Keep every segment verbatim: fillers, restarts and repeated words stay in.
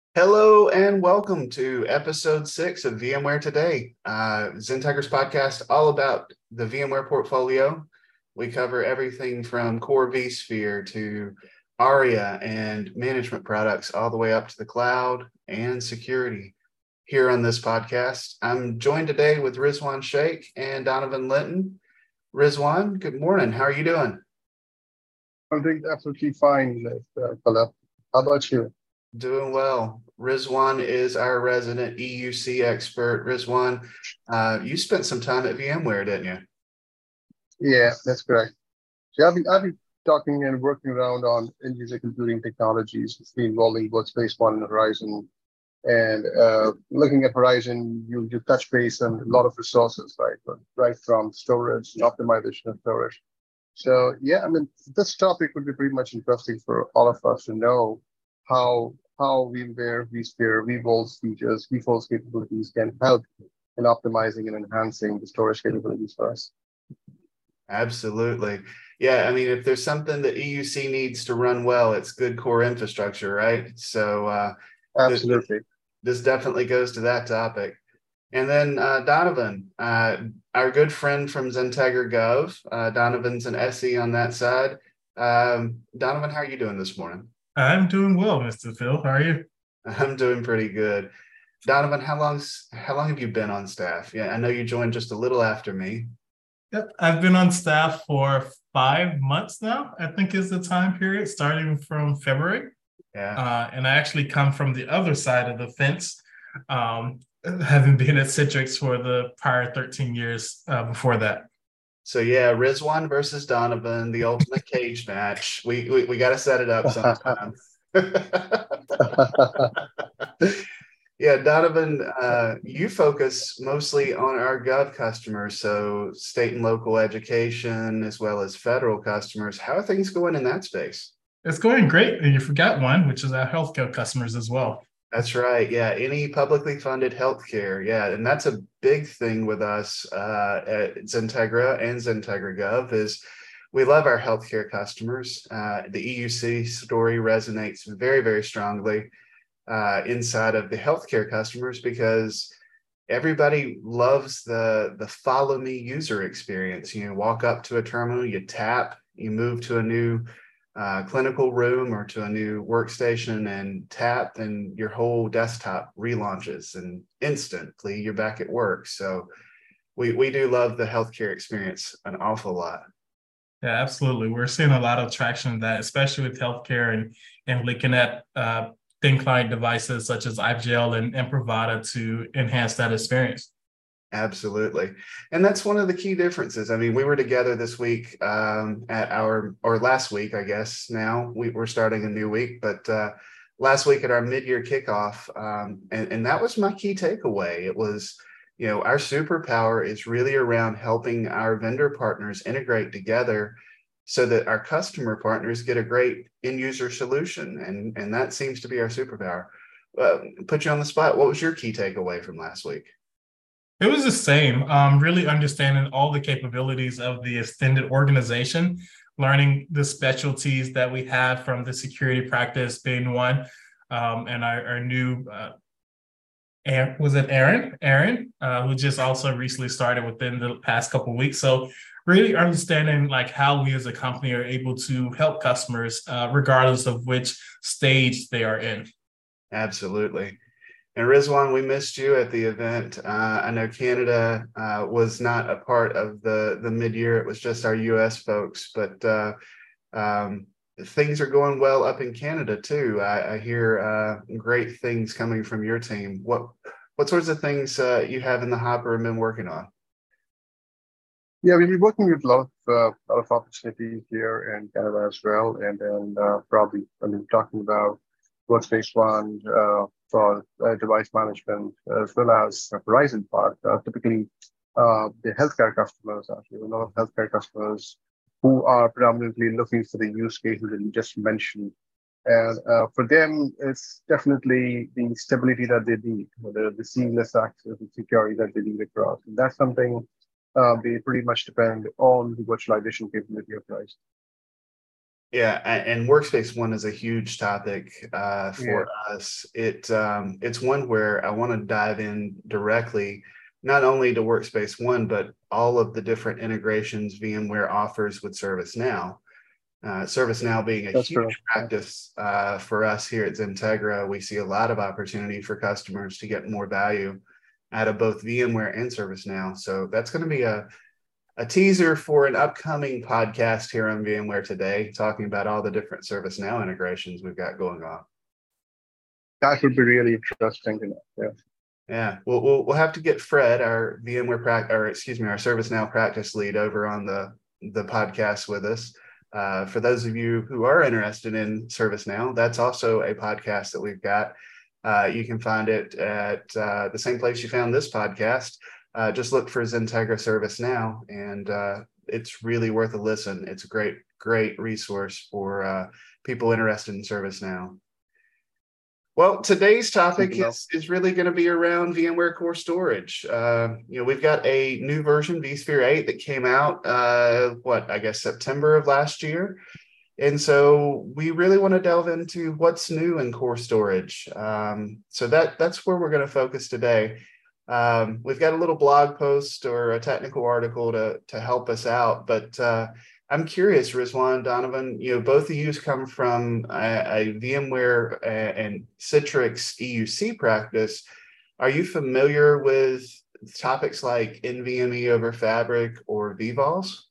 Hello and welcome to episode six of VMware Today, uh, XenTiger's podcast, all about the VMware portfolio. We cover everything from core vSphere to ARIA and management products, all the way up to the cloud and security here on this podcast. I'm joined today with Rizwan Sheikh and Donovan Linton. Rizwan, good morning. How are you doing? I'm doing absolutely fine, uh, Philip. How about you? Doing well. Rizwan is our resident E U C expert. Rizwan, uh, you spent some time at VMware, didn't you? Yeah, that's correct. So I've been, I've been talking and working around on end user computing technologies, it's been involving both Space One and Horizon. And uh, looking at Horizon, you, you touch base on a lot of resources, right? But right from storage and optimization of storage. So yeah, I mean, this topic would be pretty much interesting for all of us to know how how VMware, vSphere, vVolt's features, vVolt's capabilities can help in optimizing and enhancing the storage capabilities for us. Absolutely. Yeah, I mean, if there's something that E U C needs to run well, it's good core infrastructure, right? So uh, th- th- Absolutely. this definitely goes to that topic. And then uh, Donovan, uh, our good friend from XenTiger Gov, uh, Donovan's an S E on that side. Um, Donovan, how are you doing this morning? I'm doing well, mister Phil. How are you? I'm doing pretty good. Donovan, how long's how long have you been on staff? Yeah, I know you joined just a little after me. Yep, I've been on staff for five months now, I think is the time period, starting from February. Yeah. Uh, and I actually come from the other side of the fence, um, having been at Citrix for the prior thirteen years uh, before that. So yeah, Rizwan versus Donovan, the ultimate cage match. We we, we got to set it up sometime. Yeah, Donovan, uh, you focus mostly on our Gov customers, so state and local education as well as federal customers. How are things going in that space? It's going great. And you forgot one, which is our healthcare customers as well. That's right. Yeah, any publicly funded healthcare. Yeah, and that's a big thing with us uh, at XenTigra and XenTigra Gov is we love our healthcare customers. Uh, the E U C story resonates very, very strongly uh, inside of the healthcare customers because everybody loves the the follow me user experience. You know, walk up to a terminal, you tap, you move to a new uh, clinical room or to a new workstation and tap, and your whole desktop relaunches, and instantly you're back at work. So we we do love the healthcare experience an awful lot. Yeah, absolutely. We're seeing a lot of traction in that, especially with healthcare and and looking at uh, thin client devices such as iGel and, and Pravada to enhance that experience. Absolutely. And that's one of the key differences. I mean, we were together this week um, at our, or last week, I guess now we, we're starting a new week, but uh, last week at our mid-year kickoff. Um, and, and that was my key takeaway. It was, you know, our superpower is really around helping our vendor partners integrate together so that our customer partners get a great end user solution. And, and that seems to be our superpower. Uh, put you on the spot. What was your key takeaway from last week? It was the same, um, really understanding all the capabilities of the extended organization, learning the specialties that we have from the security practice being one, um, and our, our new, uh, Aaron, was it Aaron? Aaron, uh, who just also recently started within the past couple of weeks. So really understanding like how we as a company are able to help customers, uh, regardless of which stage they are in. Absolutely. And Rizwan, we missed you at the event. Uh, I know Canada uh, was not a part of the the mid year; it was just our U S folks. But uh, um, things are going well up in Canada too. I, I hear uh, great things coming from your team. What what sorts of things uh, you have in the hopper and been working on? Yeah, we've been working with a lot of uh, lot of opportunities here in Canada as well, and then uh, probably I mean talking about Workspace ONE uh, for uh, device management as well as the Horizon part. Uh, typically, uh, the healthcare customers actually a lot of healthcare customers who are predominantly looking for the use cases that you just mentioned. And uh, for them, it's definitely the stability that they need, the, the seamless access and security that they need across. And that's something uh, they pretty much depend on the virtualization capability of Rise. Yeah, a- and Workspace ONE is a huge topic uh, Yeah, for us. It um, it's one where I want to dive in directly, not only to Workspace ONE, but all of the different integrations VMware offers with ServiceNow. Uh, ServiceNow being a that's true. huge practice uh, for us here at Xentegra, we see a lot of opportunity for customers to get more value out of both VMware and ServiceNow. So that's going to be a a teaser for an upcoming podcast here on VMware Today, talking about all the different ServiceNow integrations we've got going on. That would be really interesting to know. Yeah. Yeah, we'll we'll, we'll have to get Fred, our VMware practice, or excuse me, our ServiceNow practice lead, over on the the podcast with us. Uh, for those of you who are interested in ServiceNow, that's also a podcast that we've got. Uh, you can find it at uh, the same place you found this podcast. Uh, just look for Xentegra ServiceNow, and uh, it's really worth a listen. It's a great, great resource for uh, people interested in ServiceNow. Well, today's topic is, is really going to be around VMware Core Storage. Uh, you know, we've got a new version, vSphere eight, that came out, uh, what, I guess September of last year. And so we really want to delve into what's new in core storage. Um, so that that's where we're going to focus today. Um, we've got a little blog post or a technical article to, to help us out, but uh, I'm curious, Rizwan, Donovan, you know, both of you come from a, a VMware and Citrix E U C practice. Are you familiar with topics like NVMe over Fabric or vVols?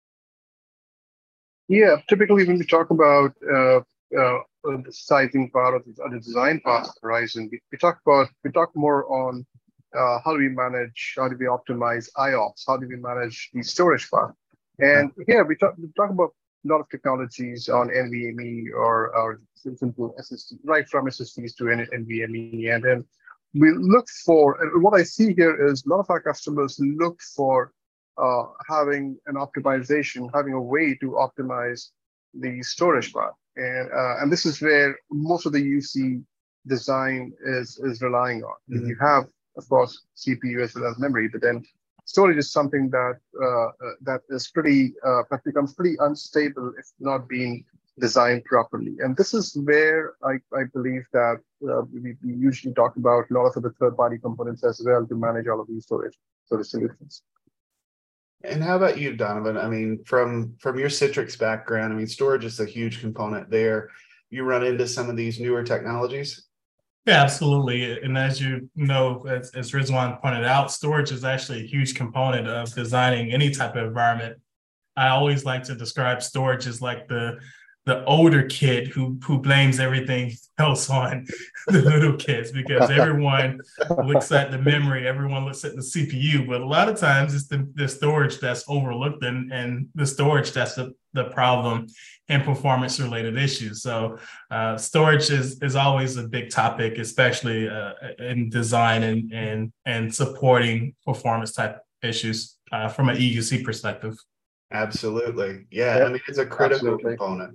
Yeah, typically when we talk about uh, uh, the sizing part of the, the design part of Horizon, we, we talk about we talk more on uh, how do we manage, how do we optimize I O P S, how do we manage the storage part. And here we talk, we talk about a lot of technologies on NVMe or, or simple S S D, right from S S Ds to NVMe. And then we look for, and what I see here is a lot of our customers look for uh, having an optimization, having a way to optimize the storage part. And, uh, and this is where most of the U C design is, is relying on. Mm-hmm. You have, of course, C P U as well as memory, but then storage is something that uh, uh, that is pretty uh, that becomes pretty unstable if not being designed properly. And this is where I, I believe that uh, we, we usually talk about a lot of the third-party components as well to manage all of these storage storage solutions. And how about you, Donovan? I mean, from from your Citrix background, I mean, storage is a huge component there. You run into some of these newer technologies? Yeah, absolutely. And as you know, as, as Rizwan pointed out, storage is actually a huge component of designing any type of environment. I always like to describe storage as like the the older kid who who blames everything else on the little kids, because everyone looks at the memory, everyone looks at the C P U, but a lot of times it's the, the storage that's overlooked, and, and the storage that's the, the problem and performance related issues. So uh, storage is is always a big topic, especially uh, in design and, and, and supporting performance type issues uh, from an E U C perspective. Absolutely. Yeah, Yep. I mean, it's a critical Absolutely. component.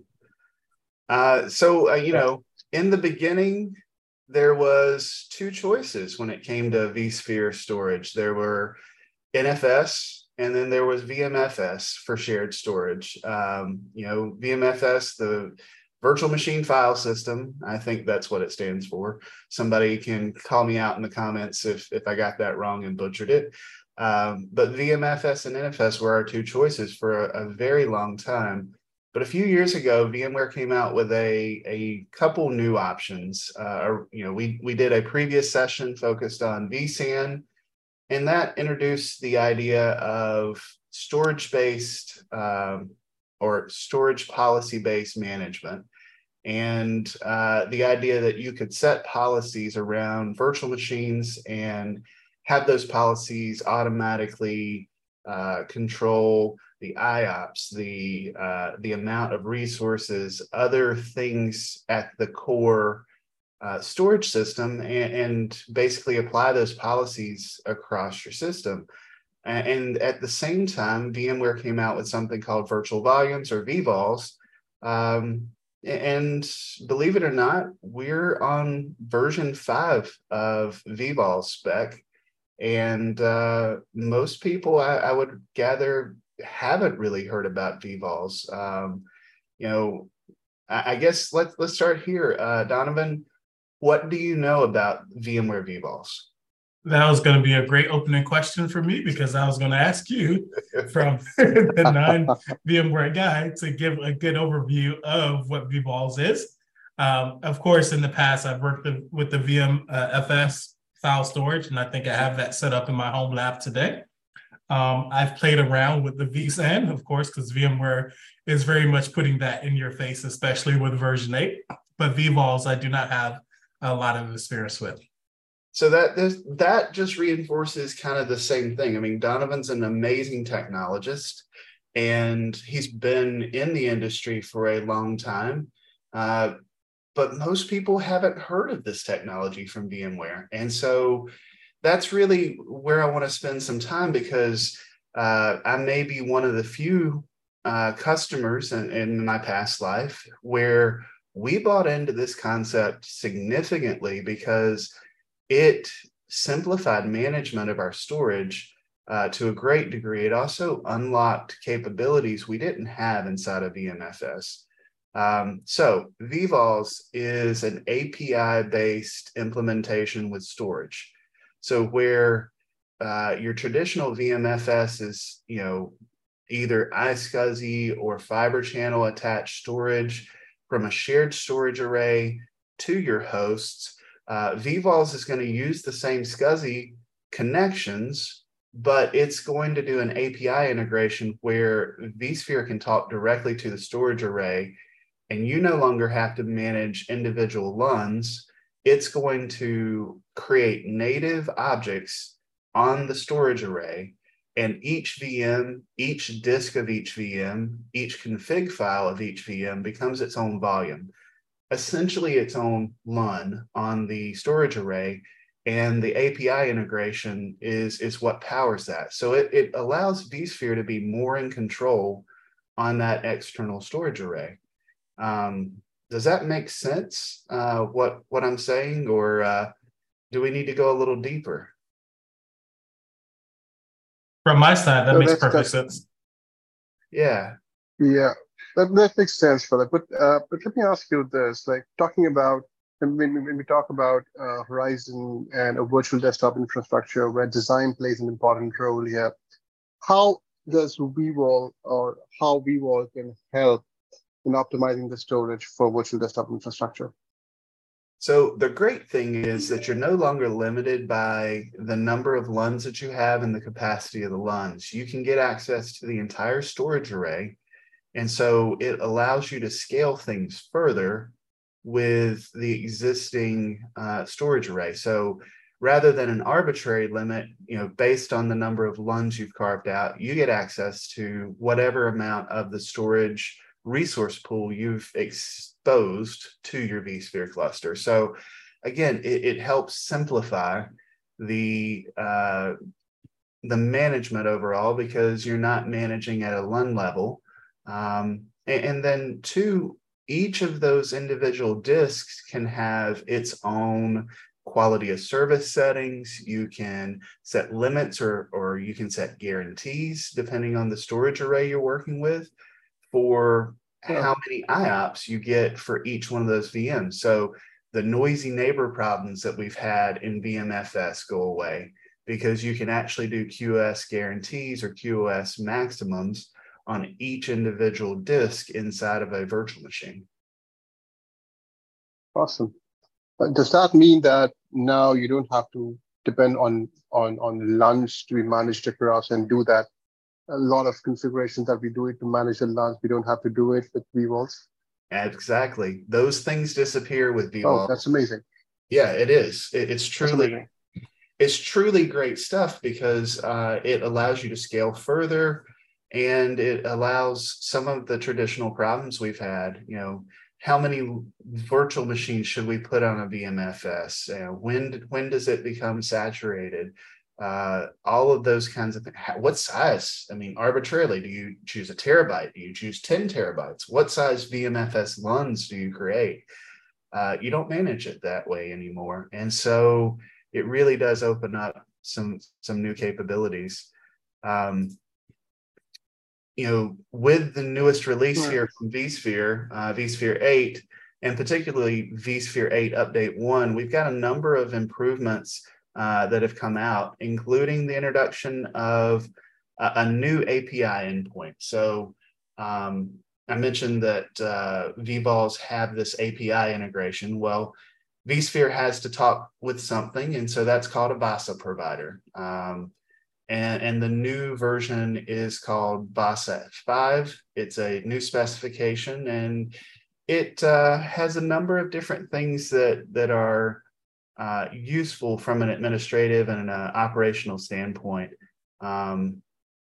Uh, so, uh, you yeah. know, in the beginning, there was two choices when it came to vSphere storage. There were N F S, and then there was V M F S for shared storage. Um, you know, V M F S, the virtual machine file system, I think that's what it stands for. Somebody can call me out in the comments if, if I got that wrong and butchered it. Um, but V M F S and N F S were our two choices for a, a very long time. But a few years ago, VMware came out with a, a couple new options. Uh, you know, we, we did a previous session focused on vSAN, and that introduced the idea of storage-based um, or storage policy-based management. And uh, the idea that you could set policies around virtual machines and have those policies automatically uh, control the I O P S, the uh, the amount of resources, other things at the core uh, storage system, and, and basically apply those policies across your system. And, and at the same time, VMware came out with something called virtual volumes or vVols. Um, and believe it or not, we're on version five of vVol spec. And uh, most people, I, I would gather, haven't really heard about vVols. Um, you know, I, I guess let's let's start here. Uh, Donovan, what do you know about VMware vVols? That was going to be a great opening question for me because I was going to ask you from the non-VMware guy to give a good overview of what vVols is. Um, of course, in the past, I've worked the, with the V M uh, F S file storage, and I think I have that set up in my home lab today. Um, I've played around with the vSAN, of course, because VMware is very much putting that in your face, especially with version eight. But vVols, I do not have a lot of experience with. So that this, that just reinforces kind of the same thing. I mean, Donovan's an amazing technologist, and he's been in the industry for a long time. Uh, but most people haven't heard of this technology from VMware. And so that's really where I want to spend some time, because uh, I may be one of the few uh, customers in, in my past life where we bought into this concept significantly because it simplified management of our storage uh, to a great degree. It also unlocked capabilities we didn't have inside of V M F S. Um, so vVols is an A P I-based implementation with storage. So where uh, your traditional V M F S is, you know, either iSCSI or fiber channel attached storage from a shared storage array to your hosts, Uh, vVols is going to use the same SCSI connections, but it's going to do an A P I integration where vSphere can talk directly to the storage array, and you no longer have to manage individual L U Ns. It's going to create native objects on the storage array, and each V M, each disk of each V M, each config file of each V M becomes its own volume, essentially its own L U N on the storage array, and the A P I integration is, is what powers that. So it, it allows vSphere to be more in control on that external storage array. Um, does that make sense, uh, what, what I'm saying, or uh, do we need to go a little deeper? From my side, that No, makes that's, perfect that's, sense. Yeah. Yeah, that, that makes sense, Philip. But uh, but let me ask you this: like talking about when, when when we talk about uh, Horizon and a virtual desktop infrastructure where design plays an important role here, how does vVol or how vVol can help in optimizing the storage for virtual desktop infrastructure? So the great thing is that you're no longer limited by the number of L U Ns that you have and the capacity of the L U Ns. You can get access to the entire storage array. And so it allows you to scale things further with the existing uh, storage array. So rather than an arbitrary limit, you know, based on the number of L U Ns you've carved out, you get access to whatever amount of the storage resource pool you've exposed to your vSphere cluster. So again, it, it helps simplify the uh, the management overall, because you're not managing at a L U N level. Um, and, and then two, each of those individual disks can have its own quality of service settings. You can set limits, or, or you can set guarantees depending on the storage array you're working with for Yeah. how many I O P S you get for each one of those V Ms. So the noisy neighbor problems that we've had in V M F S go away, because you can actually do Q o S guarantees or Q o S maximums on each individual disk inside of a virtual machine. Awesome. But does that mean that now you don't have to depend on on on L U Ns to be managed across and do that? A lot of configurations that we do it to manage the L U Ns, we don't have to do it with vVols. Exactly. Those things disappear with vVols. Oh, that's amazing. Yeah, it is. It, it's truly, it's truly great stuff, because uh, it allows you to scale further, and it allows some of the traditional problems we've had. You know, how many virtual machines should we put on a V M F S? Uh, when, when does it become saturated? Uh, all of those kinds of things. What size? I mean, arbitrarily, do you choose a terabyte? Do you choose ten terabytes? What size V M F S L U Ns do you create? Uh, you don't manage it that way anymore. And so it really does open up some, some new capabilities. Um, you know, with the newest release Right. here from vSphere, uh, vSphere eight, and particularly vSphere eight Update one, we've got a number of improvements uh, that have come out, including the introduction of a, a new A P I endpoint. So um, I mentioned that uh, vVols have this A P I integration. Well, vSphere has to talk with something, and so that's called a VASA provider. Um, and, and the new version is called VASA five. It's a new specification, and it uh, has a number of different things that, that are uh, useful from an administrative and an uh, operational standpoint. Um,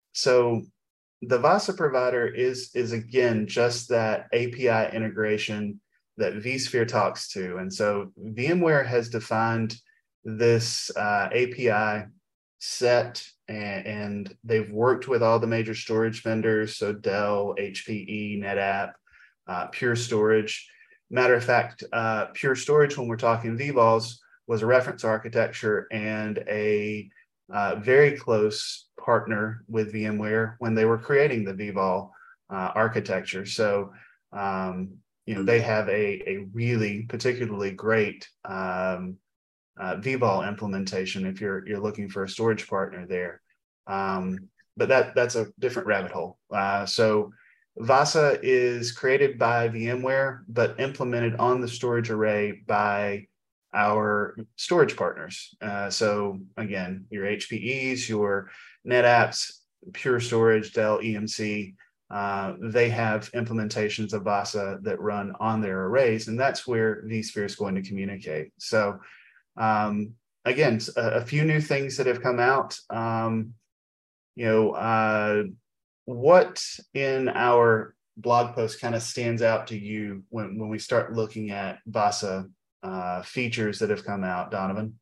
so the VASA provider is, is again, just that A P I integration that vSphere talks to. And so VMware has defined this uh, A P I set, and, and they've worked with all the major storage vendors, so Dell, H P E, NetApp, uh, Pure Storage. Matter of fact, uh, Pure Storage, when we're talking vVols, was a reference architecture and a uh, very close partner with VMware when they were creating the vVol uh, architecture. So, um, you know, they have a, a really particularly great um, uh, vVol implementation if you're you're looking for a storage partner there. Um, but that that's a different rabbit hole. Uh, so VASA is created by VMware, but implemented on the storage array by our storage partners. Uh, so again, your H P Es, your NetApps, Pure Storage, Dell E M C, uh, they have implementations of VASA that run on their arrays, and that's where vSphere is going to communicate. So um, again, a, a few new things that have come out. Um, you know, uh, what in our blog post kind of stands out to you when, when we start looking at VASA uh, features that have come out, Donovan?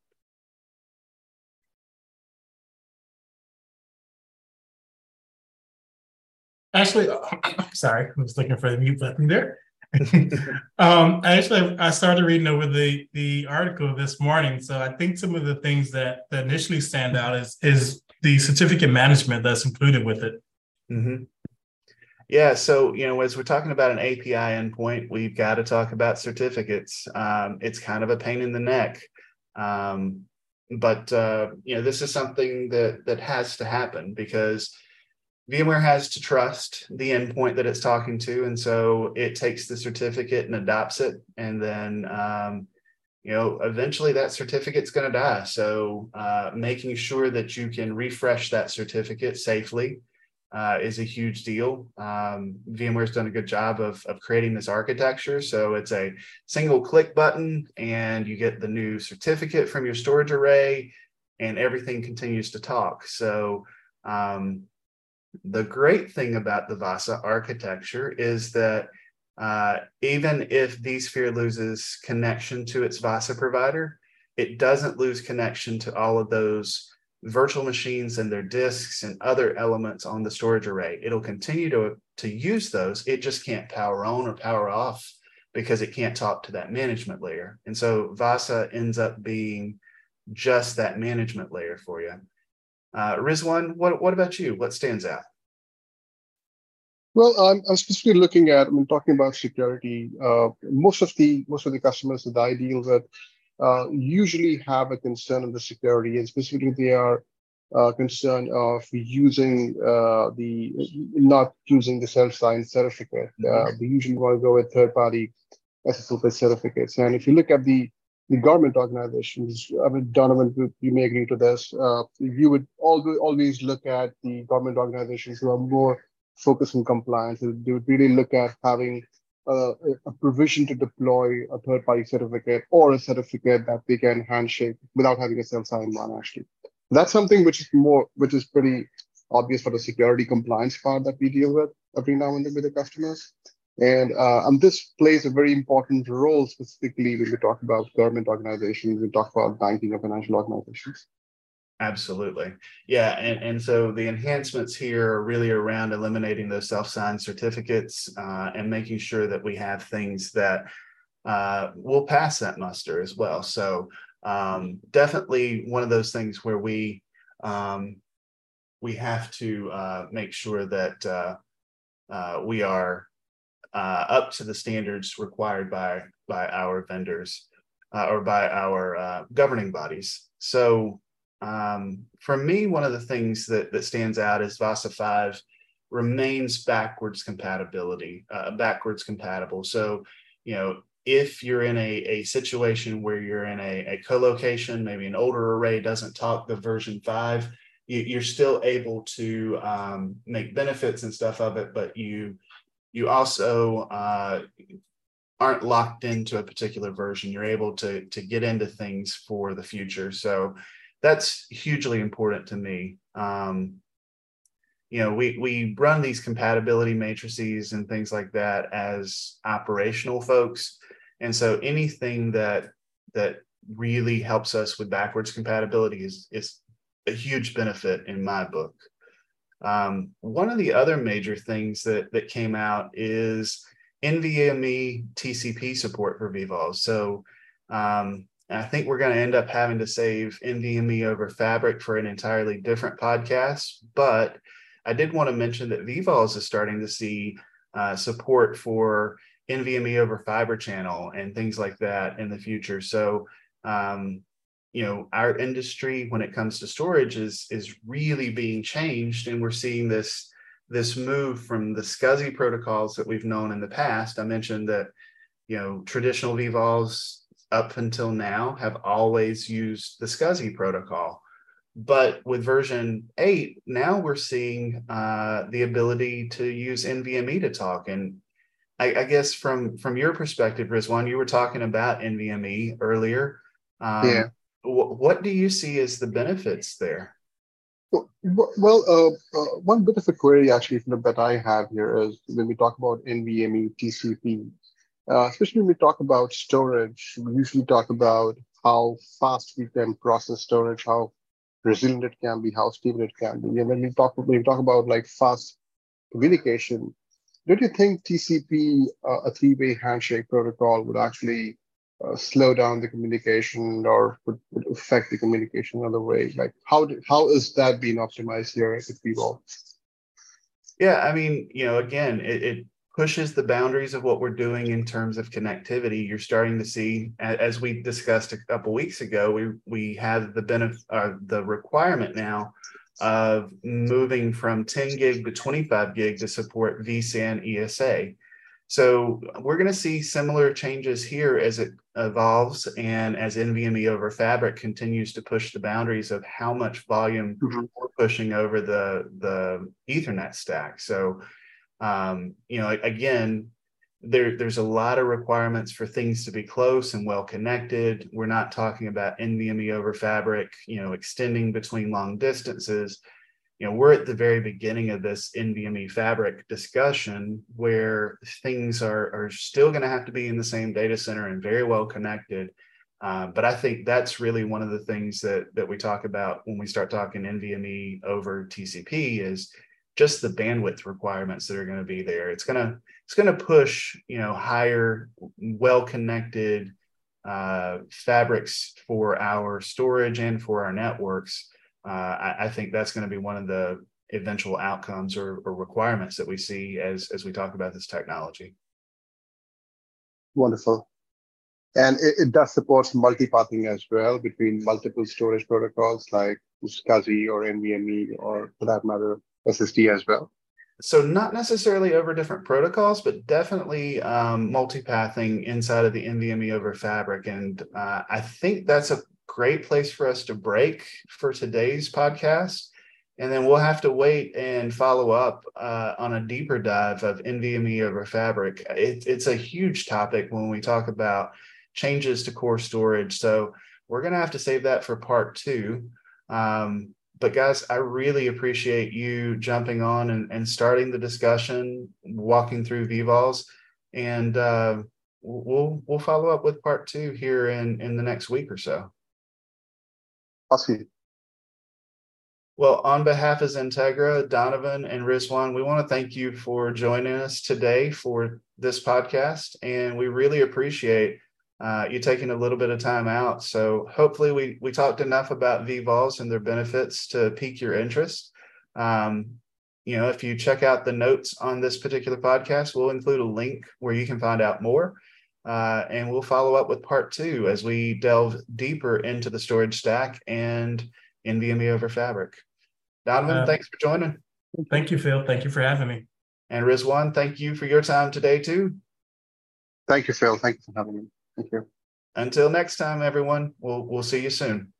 Actually, sorry, I was looking for the mute button there. um, actually, I started reading over the the article this morning, so I think some of the things that, that initially stand out is is the certificate management that's included with it. Mm-hmm. Yeah, so you know, as we're talking about an A P I endpoint, we've got to talk about certificates. Um, it's kind of a pain in the neck, um, but uh, you know, this is something that that has to happen because VMware has to trust the endpoint that it's talking to, and so it takes the certificate and adopts it, and then um, you know, eventually that certificate's going to die. So uh, making sure that you can refresh that certificate safely uh, is a huge deal. Um, VMware's done a good job of, of creating this architecture. So it's a single click button and you get the new certificate from your storage array and everything continues to talk. So um, the great thing about the VASA architecture is that uh, even if vSphere loses connection to its VASA provider, it doesn't lose connection to all of those virtual machines and their disks and other elements on the storage array. It'll continue to, to use those. It just can't power on or power off because it can't talk to that management layer. And so VASA ends up being just that management layer for you. Uh, Rizwan, what, what about you? What stands out? Well, I'm, I'm specifically looking at, I mean, talking about security. Uh, most of the most of the customers that I deal with uh, usually have a concern on the security, and specifically they are uh, concerned of using uh, the not using the self-signed certificate. Uh, they usually want to go with third-party S S L-based certificates. And if you look at the the government organizations, I mean, Donovan, you may agree to this. Uh, you would always always look at the government organizations who are more focus on compliance. They would really look at having uh, a provision to deploy a third-party certificate or a certificate that they can handshake without having a self-signed one, actually. That's something which is more, which is pretty obvious for the security compliance part that we deal with every now and then with the customers. And, uh, and this plays a very important role specifically when we talk about government organizations, we talk about banking or financial organizations. Absolutely. Yeah. And, and so the enhancements here are really around eliminating those self-signed certificates uh, and making sure that we have things that uh, will pass that muster as well. So um, definitely one of those things where we um, we have to uh, make sure that uh, uh, we are uh, up to the standards required by by our vendors uh, or by our uh, governing bodies. So um, for me, one of the things that that stands out is VASA five remains backwards compatibility, uh, backwards compatible. So, you know, if you're in a, a situation where you're in a, a co-location, maybe an older array doesn't talk the version five, you, you're still able to um, make benefits and stuff of it, but you you also uh, aren't locked into a particular version. You're able to to get into things for the future. So that's hugely important to me. Um, you know, we we run these compatibility matrices and things like that as operational folks, and so anything that that really helps us with backwards compatibility is is a huge benefit in my book. Um, one of the other major things that that came out is NVMe T C P support for V VOLs. So um, I think we're going to end up having to save NVMe over Fabric for an entirely different podcast, but I did want to mention that V VOLs is starting to see uh, support for NVMe over Fiber Channel and things like that in the future. So, um, you know, our industry when it comes to storage is is really being changed, and we're seeing this this move from the SCSI protocols that we've known in the past. I mentioned that, you know, traditional V VOLs up until now have always used the SCSI protocol. But with version eight, now we're seeing uh, the ability to use NVMe to talk. And I, I guess from, from your perspective, Rizwan, you were talking about NVMe earlier. Yeah. Um, wh- what do you see as the benefits there? Well, well uh, uh, one bit of a query actually that I have here is when we talk about NVMe T C P, uh, especially when we talk about storage, we usually talk about how fast we can process storage, how resilient it can be, how stable it can be. And when we talk when we talk about like fast communication, don't you think T C P, uh, a three-way handshake protocol, would actually uh, slow down the communication or would, would affect the communication in another way? Like how did, how is that being optimized here at V VOL? Yeah, I mean, you know, again, it, it pushes the boundaries of what we're doing in terms of connectivity. You're starting to see, as we discussed a couple weeks ago, we we have the benefit, uh, the requirement now of moving from ten gig to twenty-five gig to support V SAN E S A. So we're going to see similar changes here as it evolves and as NVMe over Fabric continues to push the boundaries of how much volume Mm-hmm. we're pushing over the the Ethernet stack. So um, you know, again, there, there's a lot of requirements for things to be close and well connected. We're not talking about NVMe over Fabric, you know, extending between long distances. You know, we're at the very beginning of this NVMe Fabric discussion where things are, are still going to have to be in the same data center and very well connected. Uh, but I think that's really one of the things that, that we talk about when we start talking NVMe over T C P is just the bandwidth requirements that are going to be there. It's going to it's going to push, you know, higher, well-connected uh, fabrics for our storage and for our networks. Uh, I, I think that's going to be one of the eventual outcomes or, or requirements that we see as as we talk about this technology. Wonderful. And it, it does support multipathing as well between multiple storage protocols like SCSI or NVMe or for that matter, S S D as well. So not necessarily over different protocols, but definitely um, multipathing inside of the NVMe over Fabric. And uh, I think that's a great place for us to break for today's podcast. And then we'll have to wait and follow up uh, on a deeper dive of NVMe over Fabric. It, it's a huge topic when we talk about changes to core storage. So we're going to have to save that for part two. Um, But guys, I really appreciate you jumping on and, and starting the discussion, walking through V VOLs, and uh, we'll we'll follow up with part two here in, in the next week or so. Awesome. Well, on behalf of Xentegra, Donovan, and Rizwan, we want to thank you for joining us today for this podcast, and we really appreciate Uh, you taking a little bit of time out. So hopefully we we talked enough about V VOLs and their benefits to pique your interest. Um, you know, if you check out the notes on this particular podcast, we'll include a link where you can find out more. Uh, and we'll follow up with part two as we delve deeper into the storage stack and NVMe over Fabric. Donovan, Uh, thanks for joining. Thank you, Phil. Thank you for having me. And Rizwan, thank you for your time today too. Thank you, Phil. Thank you for having me. Thank you. Until next time, everyone, we'll, we'll see you soon.